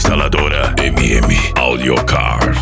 instaladora MM Audio Car.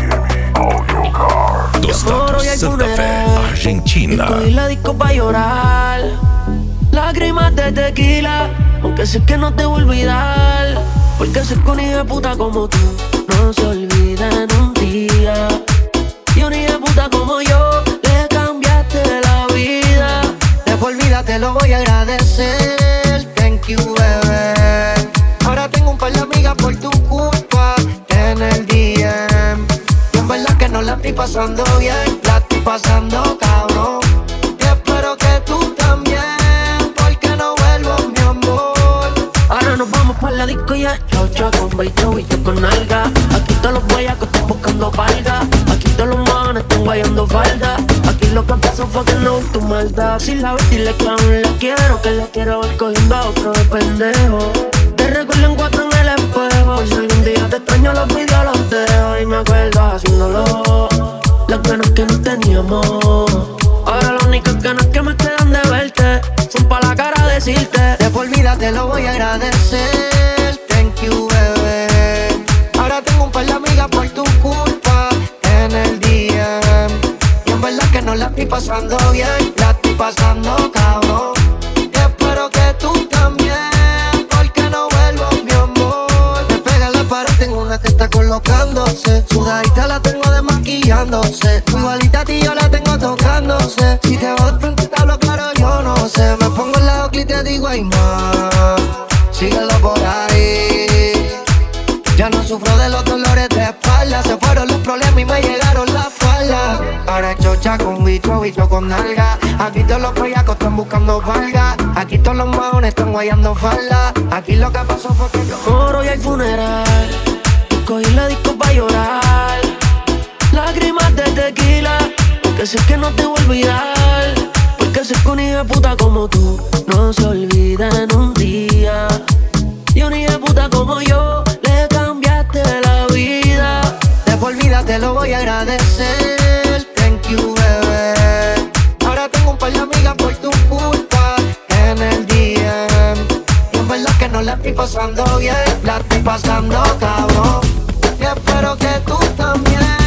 Dos Santos, Santa Fe, Argentina. Estoy la disco pa' llorar, lágrimas de tequila, aunque sé que no te voy a olvidar, porque sé que un hijo de puta como tú no se olvida en un día. Y un hijo de puta como yo le cambiaste la vida. De por vida te lo voy a agradecer. Thank you, bebé. Ahora tengo un par de amigas por tu culpa en el DM. Y en verdad que no la estoy pasando bien, la estoy pasando cabrón. Y espero que tú también, porque no vuelvo, mi amor. Ahora nos vamos pa' la disco ya. Chau, con beito y yo con alga. Aquí todos los guayacos están buscando palga. Aquí todos los manes están guayando falda. Aquí lo que pasó fue que no tu maldad. Si la ves, dile que aún la quiero, que la quiero ver cogiendo a otro de pendejo. Te recuerdo en cuatro en el espejo. Por si algún día te extraño los videos los dejo. Y me acuerdo haciéndolo, las ganas que no teníamos. Ahora las únicas ganas que me quedan de verte son pa' la cara decirte. De por vida te lo voy a agradecer. Thank you, bebé. Ahora tengo un par de amigas por tu culpa en el DM. Y en verdad que no la estoy pasando bien, la estoy pasando cabrón. Y espero que tú también, porque no vuelvo, mi amor. Me pega la pared, tengo una que está colocándose. Sudadita la tengo desmaquillándose. Igualita a ti yo la tengo tocándose. Si te veo de frente te hablo claro, yo no sé. Me pongo el lado y te digo ay más. Síguelo por ahí. Ya no sufro de los dolores de espalda. Se fueron los problemas y me llegaron las faldas. Ahora chocha con bicho con nalga. Aquí todos los proyacos están buscando valga. Aquí todos los maones están guayando falda. Aquí lo que pasó fue que yo Oro y hay funeral. Cogí la disco pa' llorar, lágrimas de tequila, porque sé que no te voy a olvidar. Porque sé que un hijo de puta como tú no se olvida en un día. Y un hijo de puta como yo le cambiaste la vida. de por vida te lo voy a agradecer. Thank you, bebé. Ahora tengo un par de amigas por tu culpa en el DM. Y en verdad que no la estoy pasando bien, la estoy pasando cabrón. Y espero que tú también.